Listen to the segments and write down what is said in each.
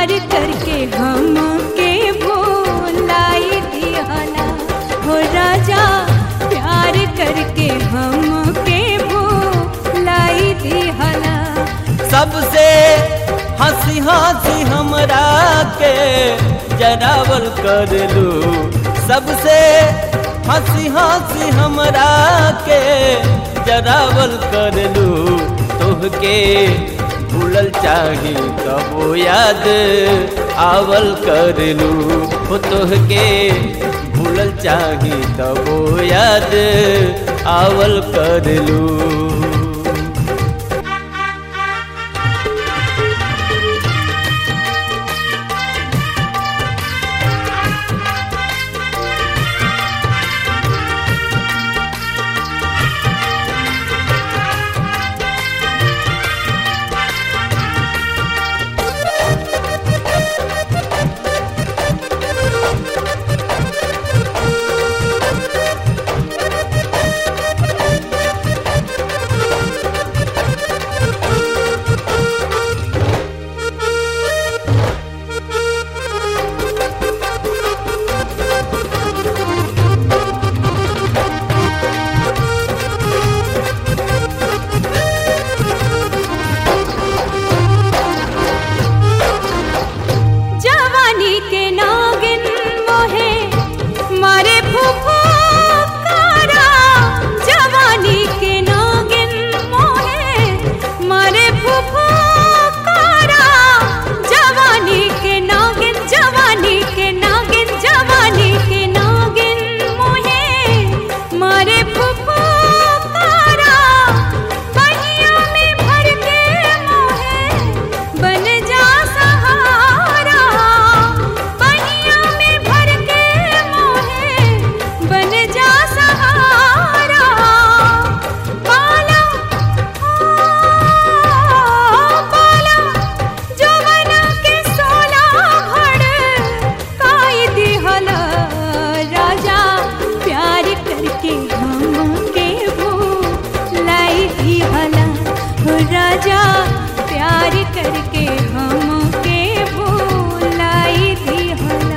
प्यार करके हमके भुलाई दिहला हो राजा, प्यार करके हमके भुलाई दिहला। सबसे हंसी हंसी हमरा के जरावल कर लू, सबसे हंसी हंसी हमरा के जरावल कर लू। तोहके भूलल चाही कबो याद आवल कर लू, तोहके भूलल चाही तबो याद आवल कर लू। राजा प्यार करके हमके भुलाई दिहला।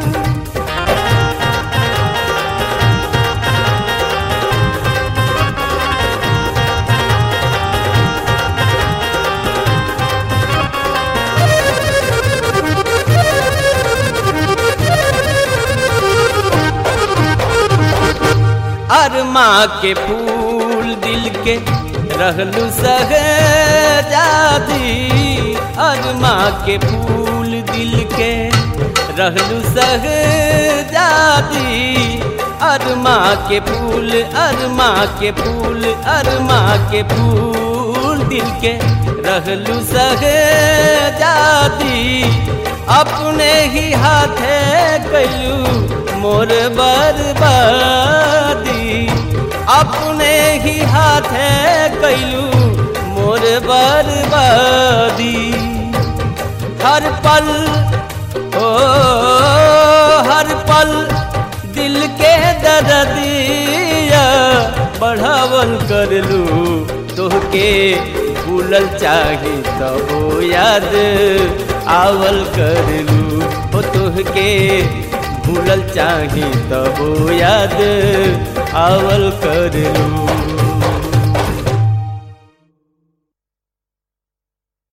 अरमा के फूल दिल के रहलू सहजादी, अरमा के फूल दिल के रहलू सहजादी। अरमा के फूल, अरमा के फूल, अरमा के फूल दिल के रहलू सहजादी। अपने ही हाथे कैलू मोर बर्बादी, अपने ही हाथे कैलू मोर बर्बादी। हर पल ओ हर पल दिल के दर्दिया बढ़ावल कर लू। तोहके भूलल चाही तबो याद आवल कर लू, तोहके भूलल चाही तबो याद आवल कर लू।